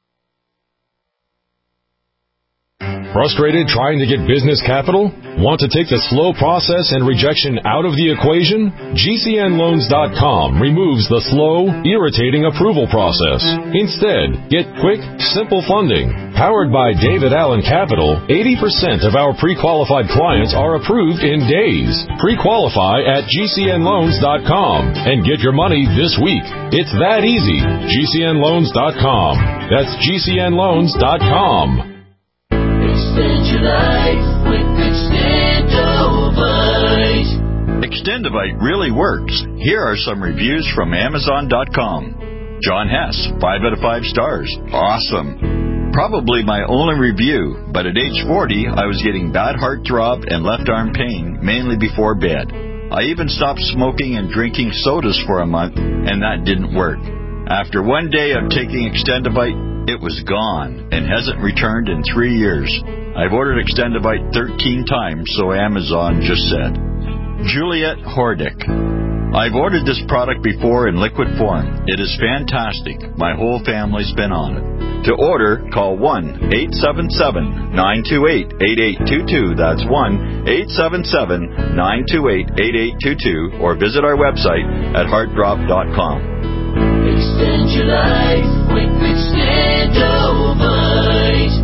Frustrated trying to get business capital? Want to take the slow process and rejection out of the equation? G C N loans dot com removes the slow, irritating approval process. Instead, get quick, simple funding. Powered by David Allen Capital, eighty percent of our pre-qualified clients are approved in days. Pre-qualify at G C N loans dot com and get your money this week. It's that easy. G C N loans dot com. That's G C N loans dot com. Extend your life with Extendovite. Extendovite really works. Here are some reviews from Amazon dot com. John Hess, five out of five stars. Awesome. Probably my only review, but at age forty, I was getting bad heart throb and left arm pain, mainly before bed. I even stopped smoking and drinking sodas for a month, and that didn't work. After one day of taking Extendovite, it was gone and hasn't returned in three years. I've ordered Extendovite thirteen times, so Amazon just said. Juliet Hordick. I've ordered this product before in liquid form. It is fantastic. My whole family's been on it. To order, call one eight seven seven, nine two eight, eight eight two two. That's one eight seven seven, nine two eight, eight eight two two. Or visit our website at heart drop dot com. Extend your life with Extendovite.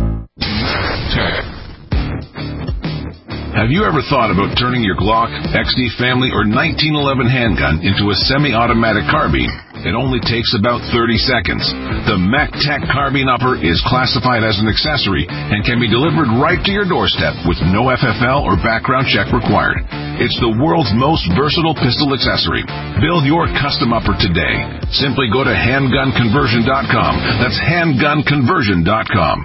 Have you ever thought about turning your Glock, X D Family, or nineteen eleven handgun into a semi-automatic carbine? It only takes about thirty seconds. The MacTac Carbine Upper is classified as an accessory and can be delivered right to your doorstep with no F F L or background check required. It's the world's most versatile pistol accessory. Build your custom upper today. Simply go to handgun conversion dot com. That's handgun conversion dot com.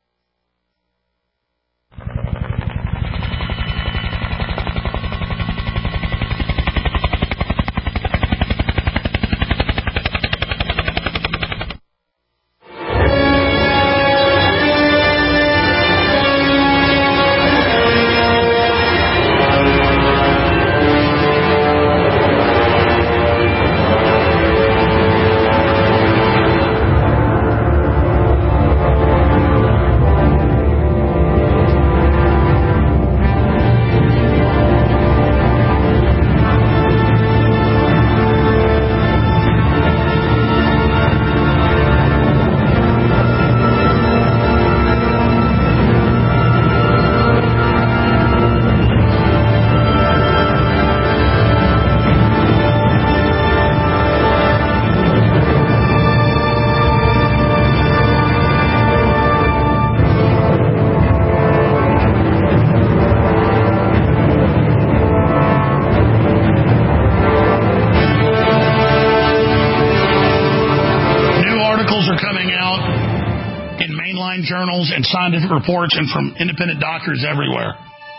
Journals and scientific reports and from independent doctors everywhere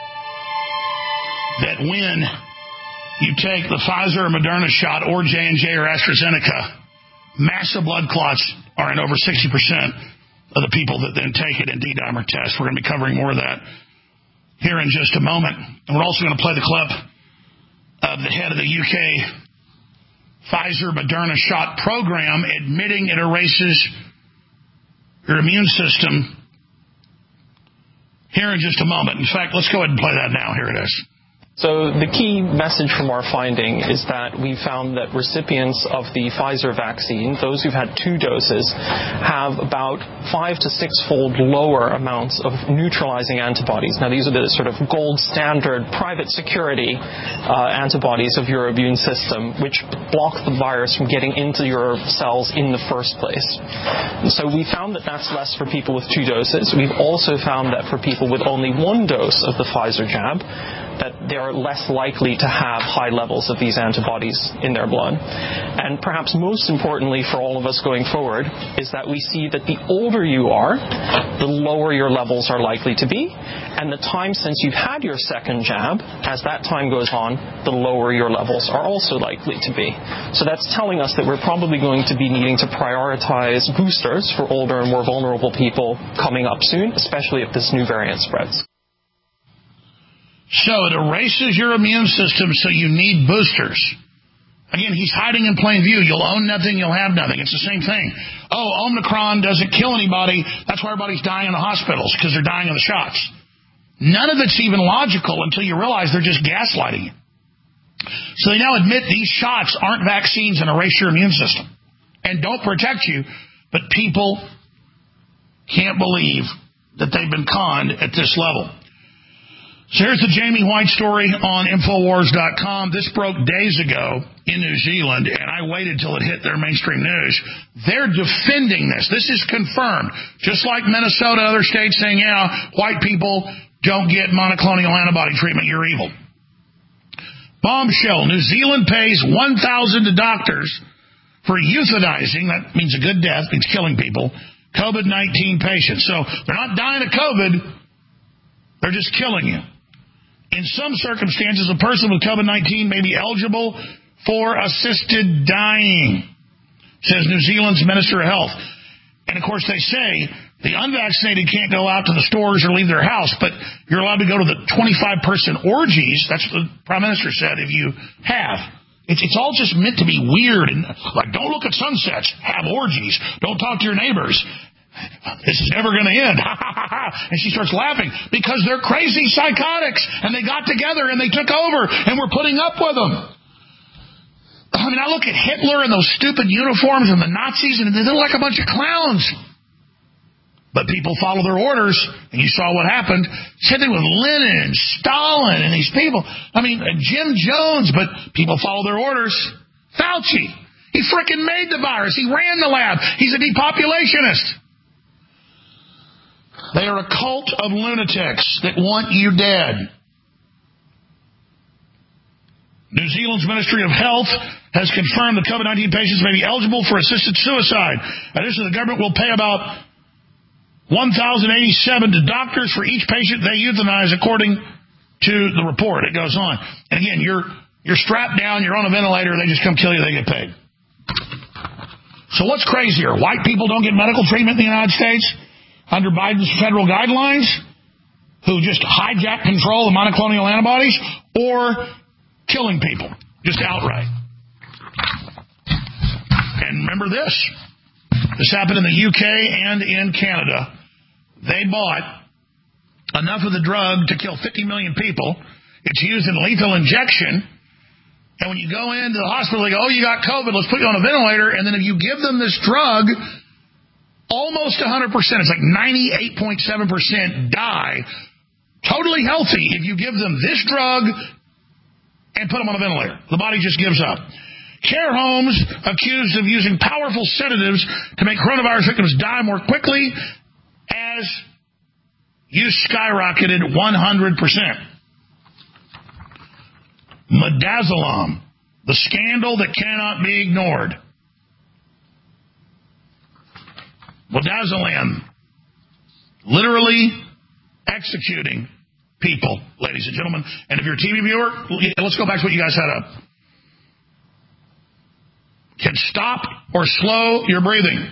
that when you take the Pfizer or Moderna shot or J and J or AstraZeneca, massive blood clots are in over sixty percent of the people that then take it in D-dimer tests. We're going to be covering more of that here in just a moment. And we're also going to play the clip of the head of the U K Pfizer Moderna shot program admitting it erases your immune system here in just a moment. In fact, let's go ahead and play that now. Here it is. So the key message from our finding is that we found that recipients of the Pfizer vaccine, those who've had two doses, have about five to six-fold lower amounts of neutralizing antibodies. Now, these are the sort of gold standard private security uh, antibodies of your immune system, which block the virus from getting into your cells in the first place. And so we found that that's less for people with two doses. We've also found that for people with only one dose of the Pfizer jab, that they are less likely to have high levels of these antibodies in their blood. And perhaps most importantly for all of us going forward is that we see that the older you are, the lower your levels are likely to be, and the time since you've had your second jab, as that time goes on, the lower your levels are also likely to be. So that's telling us that we're probably going to be needing to prioritize boosters for older and more vulnerable people coming up soon, especially if this new variant spreads. So it erases your immune system, so you need boosters. Again, he's hiding in plain view. You'll own nothing, you'll have nothing. It's the same thing. Oh, Omicron doesn't kill anybody. That's why everybody's dying in the hospitals, because they're dying of the shots. None of it's even logical until you realize they're just gaslighting you. So they now admit these shots aren't vaccines and erase your immune system and don't protect you, but people can't believe that they've been conned at this level. So here's the Jamie White story on Infowars dot com. This broke days ago in New Zealand, and I waited till it hit their mainstream news. They're defending this. This is confirmed. Just like Minnesota and other states saying, yeah, white people don't get monoclonal antibody treatment, you're evil. Bombshell. New Zealand pays one thousand dollars to doctors for euthanizing, that means a good death, means killing people, COVID nineteen patients. So they're not dying of COVID, they're just killing you. In some circumstances, a person with COVID nineteen may be eligible for assisted dying, says New Zealand's Minister of Health. And, of course, they say the unvaccinated can't go out to the stores or leave their house, but you're allowed to go to the twenty-five person orgies. That's what the Prime Minister said, if you have. It's, it's all just meant to be weird. And like, don't look at sunsets, have orgies, don't talk to your neighbors. This is never going to end. And she starts laughing because they're crazy psychotics and they got together and they took over and we're putting up with them. I mean, I look at Hitler and those stupid uniforms and the Nazis and they look like a bunch of clowns. But people follow their orders, and you saw what happened. Same thing with Lenin and Stalin and these people. I mean, Jim Jones, but people follow their orders. Fauci, he frickin' made the virus. He ran the lab. He's a depopulationist. They are a cult of lunatics that want you dead. New Zealand's Ministry of Health has confirmed that COVID nineteen patients may be eligible for assisted suicide. Additionally, the government will pay about one thousand eighty-seven dollars to doctors for each patient they euthanize, according to the report. It goes on. And again, you're you're strapped down, you're on a ventilator, they just come kill you, they get paid. So what's crazier? White people don't get medical treatment in the United States under Biden's federal guidelines, who just hijack control of monoclonal antibodies, or killing people, just outright. And remember this. This happened in the U K and in Canada. They bought enough of the drug to kill fifty million people. It's used in lethal injection. And when you go into the hospital, they go, oh, you got COVID, let's put you on a ventilator. And then if you give them this drug, almost one hundred percent, it's like ninety-eight point seven percent die totally healthy if you give them this drug and put them on a ventilator. The body just gives up. Care homes accused of using powerful sedatives to make coronavirus victims die more quickly as use skyrocketed one hundred percent. Midazolam, the scandal that cannot be ignored. Midazolam, literally executing people, ladies and gentlemen. And if you're a T V viewer, let's go back to what you guys had up. Can stop or slow your breathing.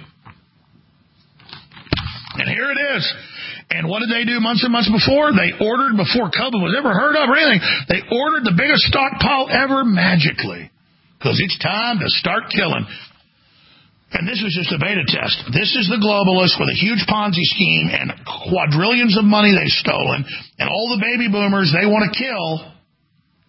And here it is. And what did they do months and months before? They ordered, before COVID was ever heard of or anything, they ordered the biggest stockpile ever magically. Because it's time to start killing. And this was just a beta test. This is the globalists with a huge Ponzi scheme and quadrillions of money they've stolen. And all the baby boomers they want to kill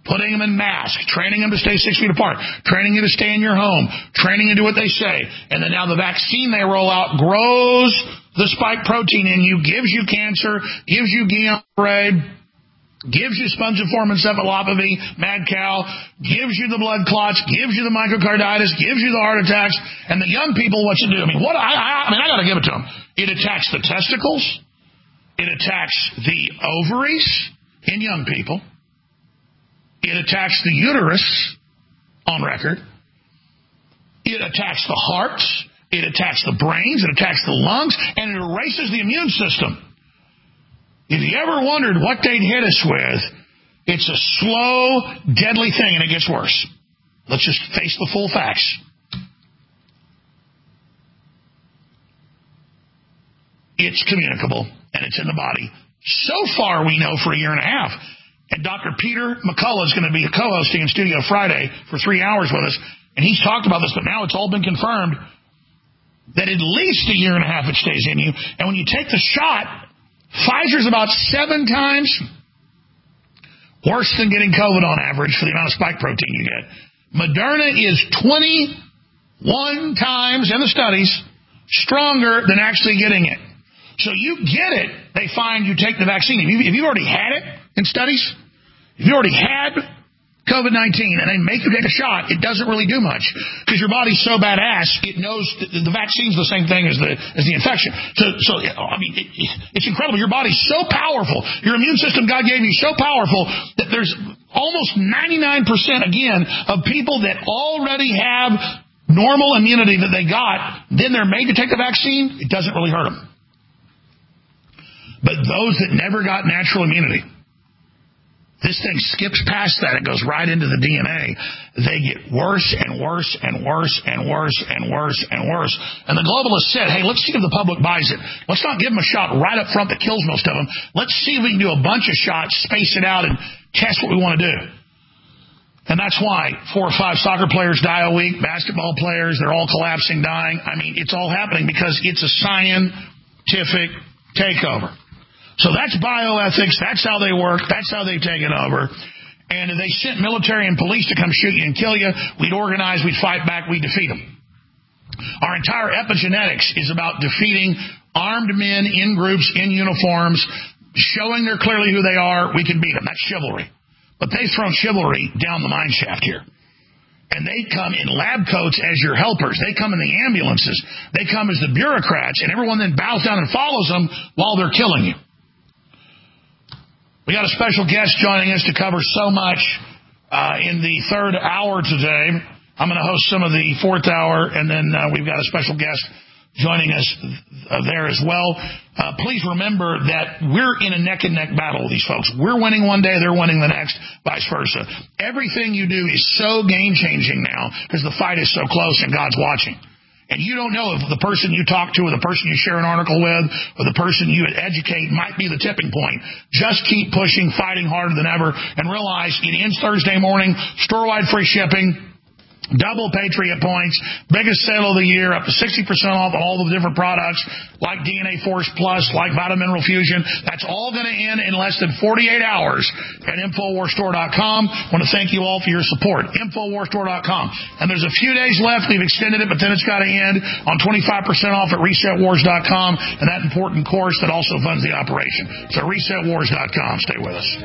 putting them in masks, training them to stay six feet apart, training you to stay in your home, training you to do what they say. And then now the vaccine they roll out grows the spike protein in you, gives you cancer, gives you Guillain-Barré, gives you spongiform encephalopathy, mad cow, gives you the blood clots, gives you the myocarditis, gives you the heart attacks, and the young people, what's it do? I mean, what? I, I, I mean, I got to give it to them. It attacks the testicles. It attacks the ovaries in young people. It attacks the uterus on record. It attacks the hearts. It attacks the brains. It attacks the lungs, and it erases the immune system. If you ever wondered what they'd hit us with, it's a slow, deadly thing, and it gets worse. Let's just face the full facts. It's communicable, and it's in the body. So far, we know for a year and a half. And Doctor Peter McCullough is going to be co-hosting in studio Friday for three hours with us, and he's talked about this, but now it's all been confirmed that at least a year and a half it stays in you. And when you take the shot, Pfizer's about seven times worse than getting COVID on average for the amount of spike protein you get. Moderna is twenty-one times in the studies stronger than actually getting it. So you get it, they find you take the vaccine. If, you, if you've already had it in studies, if you already had COVID nineteen and they make you take a shot, it doesn't really do much because your body's so badass, it knows the vaccine's the same thing as the as the infection. So, so I mean, it, it's incredible. Your body's so powerful. Your immune system God gave you so powerful that there's almost ninety-nine percent, again, of people that already have normal immunity that they got, then they're made to take the vaccine. It doesn't really hurt them. But those that never got natural immunity, this thing skips past that. It goes right into the D N A. They get worse and worse and worse and worse and worse and worse. And the globalists said, hey, let's see if the public buys it. Let's not give them a shot right up front that kills most of them. Let's see if we can do a bunch of shots, space it out, and test what we want to do. And that's why four or five soccer players die a week, basketball players, they're all collapsing, dying. I mean, it's all happening because it's a scientific takeover. So that's bioethics. That's how they work. That's how they've taken over. And if they sent military and police to come shoot you and kill you, we'd organize, we'd fight back, we'd defeat them. Our entire epigenetics is about defeating armed men in groups, in uniforms, showing they're clearly who they are. We can beat them. That's chivalry. But they've thrown chivalry down the mine shaft here. And they come in lab coats as your helpers. They come in the ambulances. They come as the bureaucrats, and everyone then bows down and follows them while they're killing you. We got a special guest joining us to cover so much uh, in the third hour today. I'm going to host some of the fourth hour, and then uh, we've got a special guest joining us uh, there as well. Uh, please remember that we're in a neck-and-neck battle with these folks. We're winning one day, they're winning the next, vice versa. Everything you do is so game-changing now because the fight is so close and God's watching. And you don't know if the person you talk to or the person you share an article with or the person you educate might be the tipping point. Just keep pushing, fighting harder than ever, and realize it ends Thursday morning, store-wide free shipping, double Patriot points, biggest sale of the year, up to sixty percent off on all the different products, like D N A Force Plus, like Vitamin Mineral Fusion. That's all going to end in less than forty-eight hours at Infowars Store dot com. I want to thank you all for your support. Infowars Store dot com. And there's a few days left. We've extended it, but then it's got to end on twenty-five percent off at Reset Wars dot com, and that important course that also funds the operation. So Reset Wars dot com. Stay with us.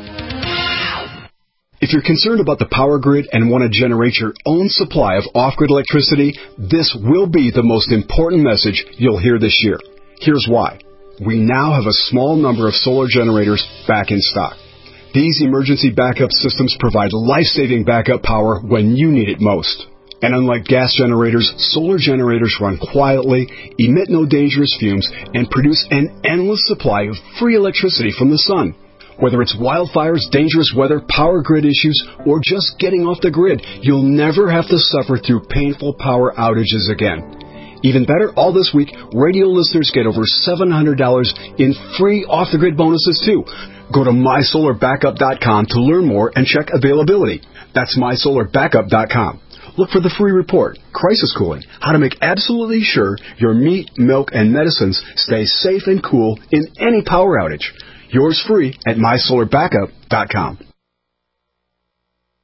If you're concerned about the power grid and want to generate your own supply of off-grid electricity, this will be the most important message you'll hear this year. Here's why. We now have a small number of solar generators back in stock. These emergency backup systems provide life-saving backup power when you need it most. And unlike gas generators, solar generators run quietly, emit no dangerous fumes, and produce an endless supply of free electricity from the sun. Whether it's wildfires, dangerous weather, power grid issues, or just getting off the grid, you'll never have to suffer through painful power outages again. Even better, all this week, radio listeners get over seven hundred dollars in free off-the-grid bonuses, too. Go to my solar backup dot com to learn more and check availability. That's my solar backup dot com. Look for the free report, Crisis Cooling, how to make absolutely sure your meat, milk, and medicines stay safe and cool in any power outage. Yours free at my solar backup dot com.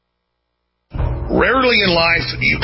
Rarely in life you